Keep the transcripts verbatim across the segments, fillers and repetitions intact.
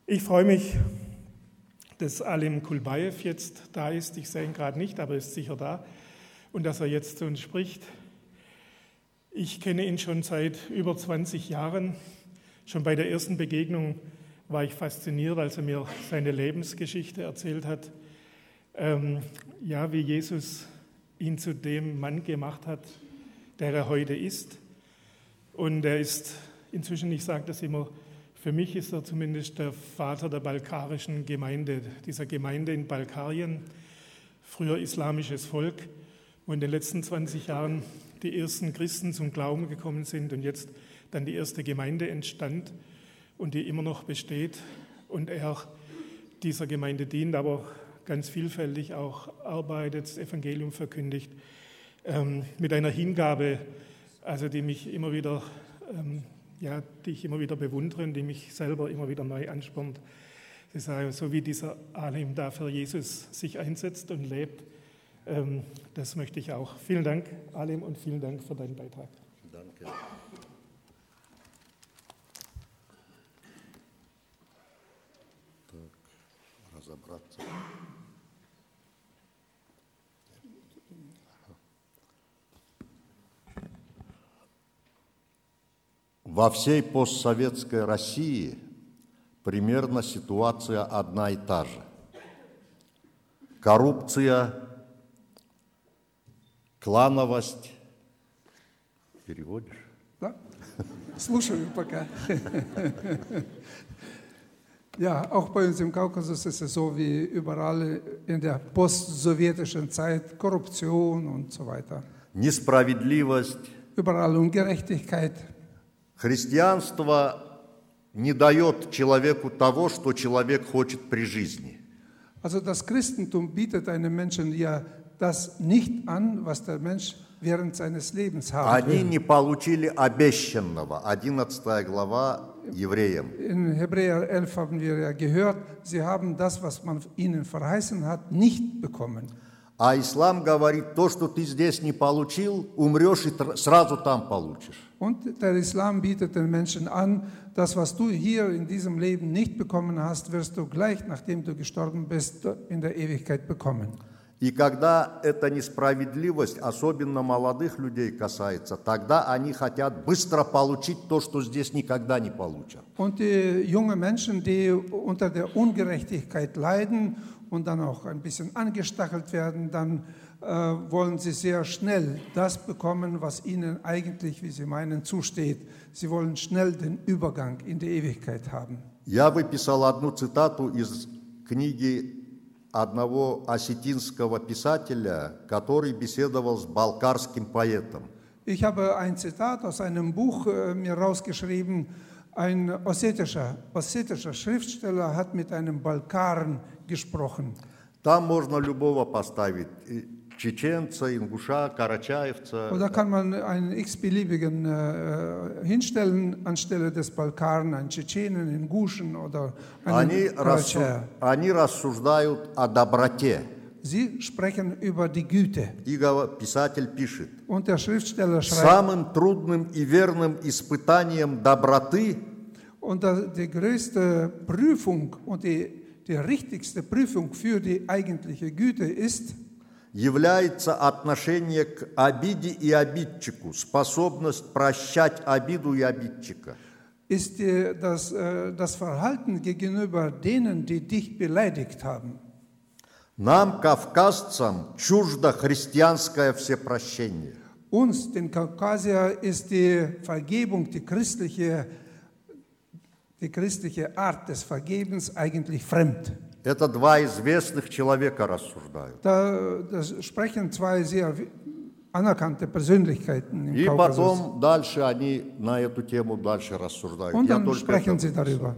Ich freue mich, dass Alim Kulbayev jetzt da ist. Ich sehe ihn gerade nicht, aber er ist sicher da. Und dass er jetzt zu uns spricht. Ich kenne ihn schon seit über zwanzig Jahren. Schon bei der ersten Begegnung war ich fasziniert, als er mir seine Lebensgeschichte erzählt hat. Ähm, ja, wie Jesus ihn zu dem Mann gemacht hat, der er heute ist. Und er ist inzwischen, ich sage das immer, für mich ist er zumindest der Vater der balkarischen Gemeinde, dieser Gemeinde in Balkarien, früher islamisches Volk, wo in den letzten zwanzig Jahren die ersten Christen zum Glauben gekommen sind und jetzt dann die erste Gemeinde entstand und die immer noch besteht und er dieser Gemeinde dient, aber ganz vielfältig auch arbeitet, das Evangelium verkündigt, ähm, mit einer Hingabe, also die mich immer wieder, ähm, ja, die ich immer wieder bewundere und die mich selber immer wieder neu anspornt. Das ist so wie dieser Alim da für Jesus sich einsetzt und lebt. Ähm, das möchte ich auch. Vielen Dank, Alim, und vielen Dank für deinen Beitrag. Danke. Так, разобраться. Во всей постсоветской России примерно ситуация одна и та же. Коррупция, клановость. Переводишь? Да, слушаю пока. Ja, auch bei uns im Kaukasus ist es so wie überall in der postsowjetischen Zeit, Korruption und so weiter. Несправедливость. Überall Ungerechtigkeit. Христианство не дает человеку того, что человек хочет при жизни. Also das Christentum bietet einem Menschen ja das nicht an, was der Mensch während seines Lebens haben Они will. не получили обещанного. одиннадцатая глава Евреям. In Hebräer elf haben wir ja gehört, sie haben das, was man ihnen verheißen hat, nicht bekommen. А ислам говорит, то, что ты здесь не получил, умрешь и сразу там получишь. Und der Islam bietet den Menschen an, das, was du hier in diesem Leben nicht bekommen hast, wirst du gleich, nachdem du gestorben bist, in der Ewigkeit bekommen. И когда эта несправедливость, особенно молодых людей касается, тогда они хотят быстро получить то, что здесь никогда не получат. Und die jungen Menschen, die unter der Ungerechtigkeit leiden und dann auch ein bisschen angestachelt werden, dann äh, wollen sie sehr schnell das bekommen, was ihnen eigentlich, wie sie meinen, zusteht. Sie wollen schnell den Übergang in die Ewigkeit haben. Я выписал одну цитату из книги одного осетинского писателя, который беседовал с балкарским поэтом. Ich habe ein Zitat aus einem Buch äh, mir rausgeschrieben. Ein ossetischer, ossetischer Schriftsteller hat mit einem Balkaren gesprochen. Там можно любого поставить, чеченца, ингуша, карачаевца. Oder kann man einen x-beliebigen äh, hinstellen, anstelle des Balkaren, einen Tschetschenen, einen Guschen oder einen Karachaev. Они рассуждают о доброте. Sie sprechen über die Güte. И писатель пишет, Und der Schriftsteller schreibt, самым трудным и верным испытанием доброты und die größte Prüfung und die, die richtigste Prüfung für die eigentliche Güte ist, является отношение к обиде и обидчику, способность прощать обиду и обидчика. ist die, das, das Verhalten gegenüber denen, die dich beleidigt haben. Нам, кавказцам, чуждо христианское всепрощение. Uns, den Kaukasier, ist die Vergebung, die christliche, die christliche Art des Vergebens eigentlich fremd. Это два известных человека рассуждают. Da das sprechen zwei sehr anerkannte Persönlichkeiten im И Kaukasus. потом дальше они на эту тему дальше рассуждают. Und Я dann только sprechen это sie darüber.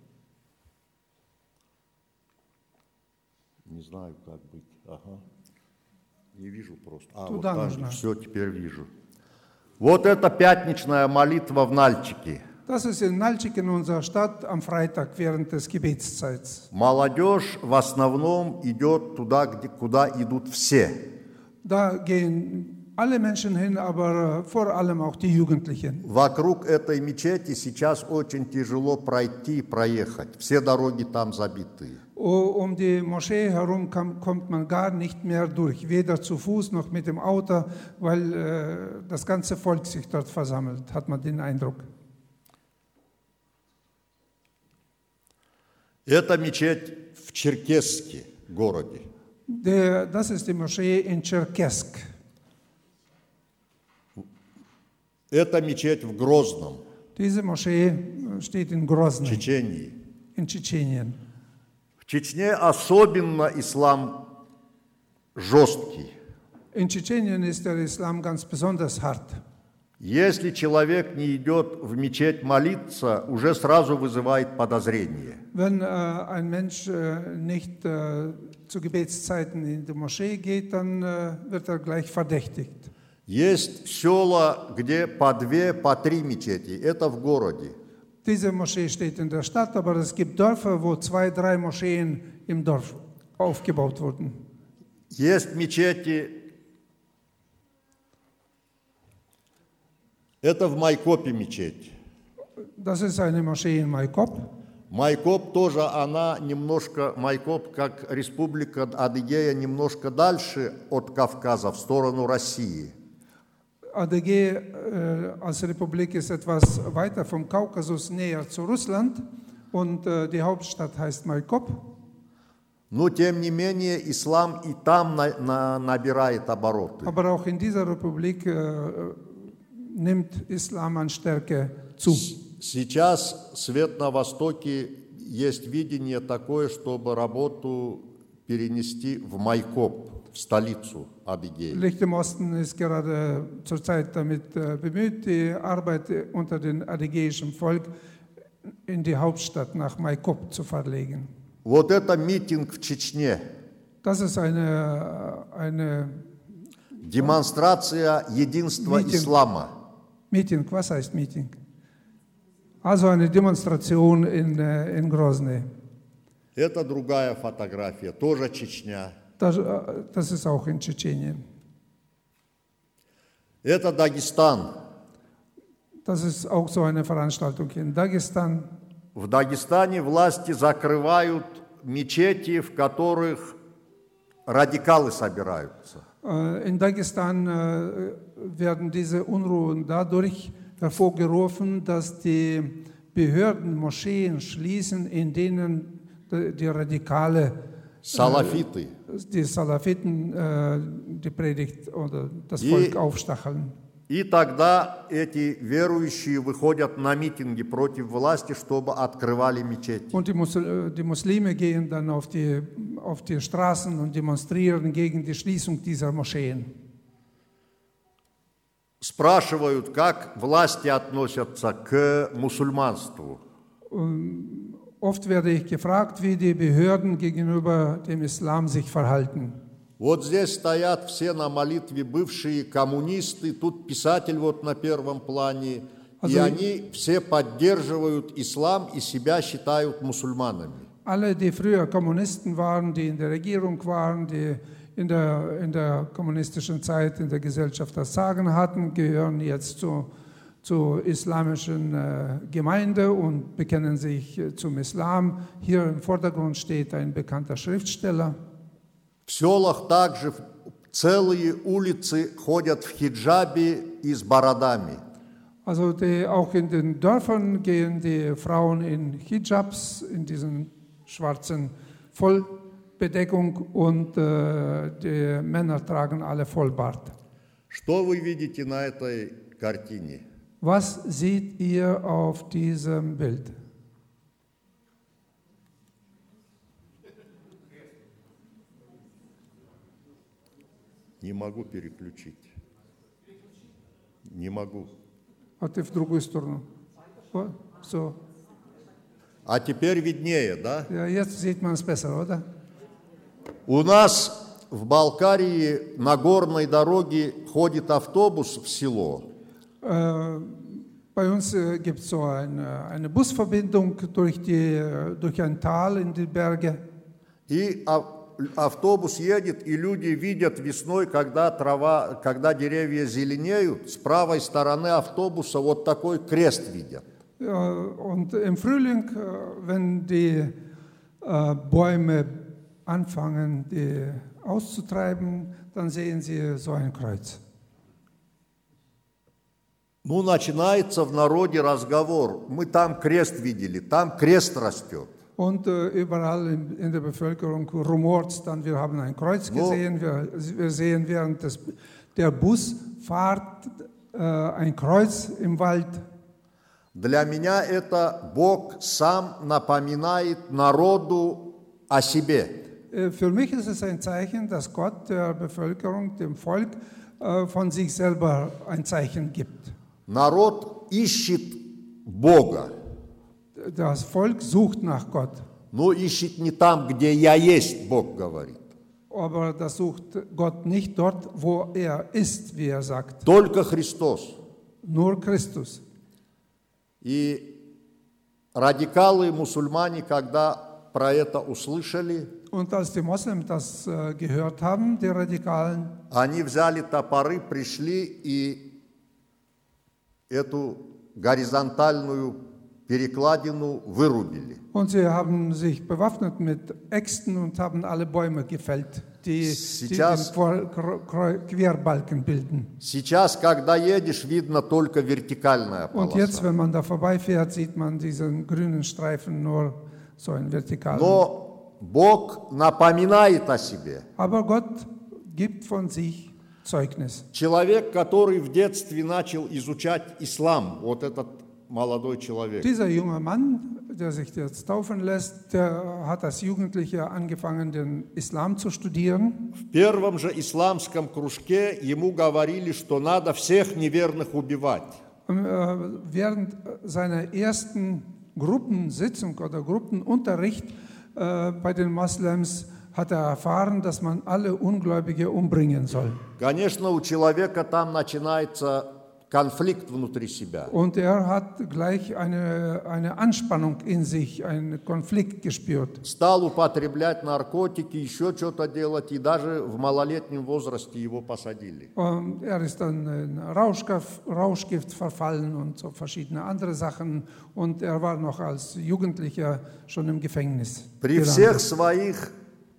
Не знаю, как быть. Ага. Не вижу просто. А, Туда вот нужно. так. Все, теперь вижу. Вот это пятничная молитва в Нальчике. Das ist in Nalchik in unserer Stadt am Freitag während des Gebetszeits. Молодежь в основном идет туда, где, куда идут все. Da gehen alle Menschen hin, aber vor allem auch die Jugendlichen. Вокруг этой мечети сейчас очень тяжело пройти, проехать. Все дороги там забиты. Um die Moschee herum kam, kommt man gar nicht mehr durch, weder zu Fuß noch mit dem Auto, weil äh, das ganze Volk sich dort versammelt, hat man den Eindruck. Это мечеть в Черкесске, городе. Der, das ist die Moschee in Черкесск. Это мечеть в Грозном, Diese Moschee steht in Grozny, Чечении. in Tschetschenien. В Чечне особенно ислам жесткий. In Tschetschenien ist der Islam ganz besonders hart. Если человек не идет в мечеть молиться, уже сразу вызывает подозрение. Wenn äh, ein Mensch äh, nicht äh, zu Gebetszeiten in die Moschee geht, dann äh, wird er gleich verdächtigt. Есть села, где по две, по три мечети. Это в городе. Diese Moschee steht in der Stadt, aber es gibt Dörfer, wo zwei, drei Moscheen im Dorf aufgebaut wurden. Есть мечети. Это в Майкопе мечеть. Das ist eine Moschee in Майкоп. Майкоп тоже, она немножко, Майкоп как республика Адыгея немножко дальше от Кавказа, в сторону России. Adyghe äh, als Republik ist etwas weiter vom Kaukasus näher zu Russland und äh, die Hauptstadt heißt Майкоп. Но тем не менее ислам и там на, на, набирает обороты. Aber auch in dieser Republik äh, nimmt Islam an Stärke zu. Сейчас свет на Востоке есть видение такое, чтобы работу перенести в Майкоп, в столицу Адыгеи. Licht im Osten ist gerade zurzeit damit äh, bemüht, die Arbeit unter dem adygheischen Volk in die Hauptstadt nach Майкоп zu verlegen. Вот это митинг в Чечне. Das ist eine, eine Демонстрация единства Митинг. ислама. Meeting, was heißt Meeting? Also eine Demonstration in, äh, in Grozny. Это другая фотография, тоже Чечня. Das, äh, das ist auch in Tschetschenien. Это Дагестан. Das ist auch so eine Veranstaltung in Dagestan. В Дагестане власти закрывают мечети, в которых радикалы собираются. Äh, in Dagestan äh, werden diese Unruhen dadurch hervorgerufen, dass die Behörden Moscheen schließen, in denen die, die Radikale, Салафиты. äh, die Salafiten, äh, die Predigt oder das Die- Volk aufstacheln. И тогда эти верующие выходят на митинги против власти, чтобы открывали мечети. Und die, Musl die Muslime gehen dann auf die, auf die Straßen und demonstrieren gegen die Schließung dieser Moscheen. Спрашивают, как власти относятся к мусульманству. Oft werde ich gefragt, wie die Behörden gegenüber dem Islam sich verhalten. Вот здесь стоят все на молитве бывшие коммунисты, тут писатель вот на первом плане, А и за- они все поддерживают ислам и себя считают мусульманами. Alle, die früher Kommunisten waren, die in der Regierung waren, die in der, in der kommunistischen Zeit in der Gesellschaft das Sagen hatten, gehören jetzt zu, zur islamischen äh, Gemeinde und bekennen sich äh, zum Islam. Hier im Vordergrund steht ein bekannter Schriftsteller. В селах также целые улицы ходят в хиджабе и с бородами. Also die, auch in den Dörfern gehen die Frauen in Hijabs, in diesen schwarzen Vollbedeckung und äh, die Männer tragen alle Vollbart. Что вы видите на этой картине? Was seht ihr auf diesem Bild? Не могу переключить. Не могу. А ты в другую сторону. Вот, so. А теперь виднее, да? Ja, jetzt sieht man es besser, oder? У нас в Балкарии на горной дороге ходит автобус в село. Äh, bei uns äh, gibt es so eine, eine Busverbindung durch, die, durch ein Tal in die Berge. И а, автобус едет, и люди видят весной, когда трава, когда деревья зеленеют, с правой стороны автобуса вот такой крест видят. Und im Frühling, wenn die Bäume anfangen, die auszutreiben, dann sehen sie so ein Kreuz. Ну, начинается в народе разговор. Мы там крест видели, там крест растет. Und äh, überall in, in der Bevölkerung rumort es dann, wir haben ein Kreuz gesehen, wir, wir sehen während des, der Busfahrt äh, ein Kreuz im Wald. Для меня это Бог сам напоминает народу о себе. Äh, für mich ist es ein Zeichen, dass Gott der Bevölkerung, dem Volk, äh, von sich selber ein Zeichen gibt. Народ ищет Бога. Das Volk sucht nach Gott. Но ищет не там, где я есть, Бог говорит. Aber das sucht Gott nicht dort, wo er ist, wie er sagt. Только Христос. Nur Christus. И радикалы, мусульмане, когда про это услышали, Und als die Moslems das äh, gehört haben, die Radikalen, они взяли топоры, пришли и эту горизонтальную перекладину вырубили. und sie haben sich bewaffnet mit Äxten und haben alle Bäume gefällt, die, die den Сейчас- Quer- Quer- Querbalken bilden. Сейчас, когда едешь, видно только вертикальная Und jetzt, полоса. wenn man da vorbeifährt, sieht man diesen grünen Streifen nur so einen vertikalen. Но Бог напоминает о себе. Aber Gott gibt von sich Zeugnis. Человек, который в детстве начал изучать ислам, вот этот молодой человек, Dieser junge Mann, der sich jetzt taufen lässt, der hat als Jugendlicher angefangen, den Islam zu studieren. в первом же исламском кружке ему говорили, что надо всех неверных убивать. Und, äh, während seiner ersten Gruppensitzung oder Gruppenunterricht äh, bei den Moslems hat er erfahren, dass man alle Ungläubige umbringen soll. Конечно, у человека там начинается конфликт внутри себя. Und er hat gleich eine, eine Anspannung in sich, einen Konflikt gespürt. Стал употреблять наркотики, еще что-то делать, и даже в малолетнем возрасте его посадили. Und er ist dann in Rauschgift, Rauschgift verfallen und so verschiedene andere Sachen. Und er war noch als Jugendlicher schon im Gefängnis. При gelandet. всех своих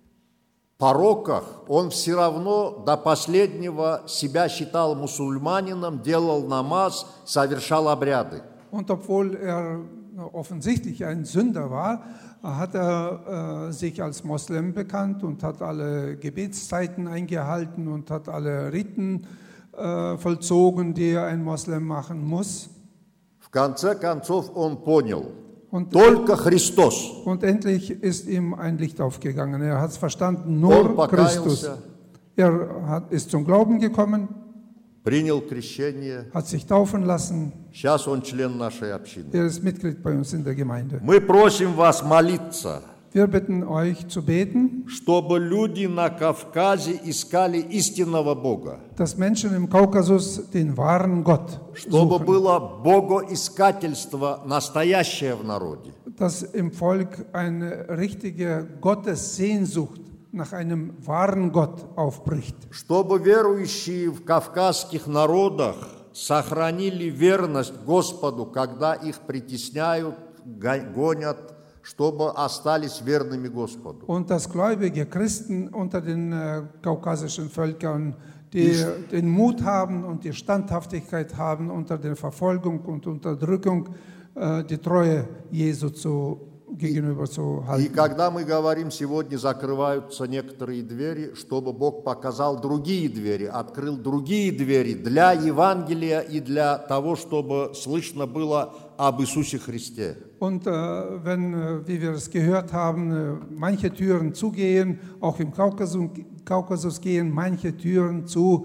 пороках он все равно до последнего себя считал мусульманином, делал намаз, совершал обряды. Und obwohl er offensichtlich ein Sünder war, hat er äh, sich als Moslem bekannt und hat alle Gebetszeiten eingehalten und hat alle Riten äh, vollzogen, die ein Moslem machen muss. В конце концов он понял, Und, только Христос. und endlich ist ihm ein Licht aufgegangen. Er hat es verstanden, Он nur Christus. покаялся, Er hat, ist zum Glauben gekommen, принял крещение. hat sich taufen lassen. Сейчас он член нашей общины. Er ist Mitglied bei uns in der Gemeinde. Мы просим вас молиться, Wir bitten euch zu beten, чтобы люди на Кавказе искали истинного Бога, dass Menschen im Kaukasus den wahren Gott чтобы suchen, было богоискательство настоящее в народе. dass im Volk eine richtige Gottessehnsucht nach einem wahren Gott aufbricht, Чтобы верующие в кавказских народах сохранили верность Господу, когда их притесняют, го- гонят, чтобы остались верными Господу. und dass gläubige Christen unter den äh, kaukasischen Völkern, die den Mut haben und die Standhaftigkeit haben, unter der Verfolgung und Unterdrückung äh, die Treue Jesu zu, gegenüber zu И halten. когда мы говорим, сегодня закрываются некоторые двери, чтобы Бог показал другие двери, открыл другие двери для Евангелия и для того, чтобы слышно было об Иисусе Христе. Und äh, wenn, äh, wie wir es gehört haben, äh, manche Türen zugehen, auch im Kaukasus, Kaukasus gehen manche Türen zu,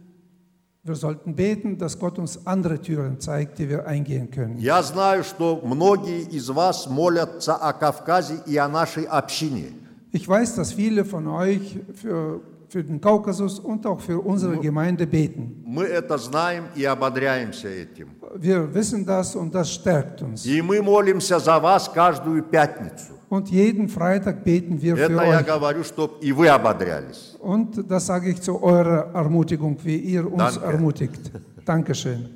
wir sollten beten, dass Gott uns andere Türen zeigt, die wir eingehen können. Я знаю, что многие из вас молятся о Кавказе и о нашей общине. Ich weiß, dass viele von euch für, für den Kaukasus und auch für unsere Gemeinde beten. Мы это знаем и ободряемся этим. Wir wissen das und das stärkt uns. И мы молимся за вас каждую пятницу. Und jeden Freitag beten wir für Это я euch. говорю, чтобы и вы ободрялись. Und das sage ich zu eurer Ermutigung, wie ihr uns Danke. ermutigt. Dankeschön.